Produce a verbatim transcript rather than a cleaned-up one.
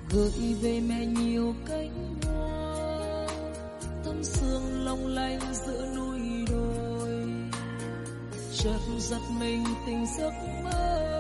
gửi về mẹ nhiều cánh hoa, thắm sương long lanh giữa núi đồi, chợt giật mình tỉnh giấc mơ.